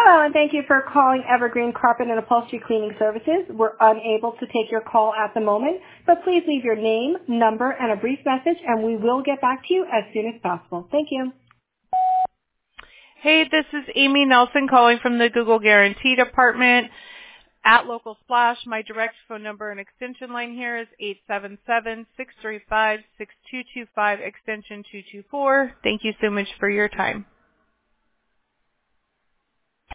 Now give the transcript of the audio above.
Hello, and thank you for calling Evergreen Carpet and Upholstery Cleaning Services. We're unable to take your call at the moment, but please leave your name, number, and a brief message, and we will get back to you as soon as possible. Thank you. Hey, this is Amy Nelson calling from the Google Guarantee Department at Local Splash. My direct phone number and extension line here is 877-635-6225, extension 224. Thank you so much for your time.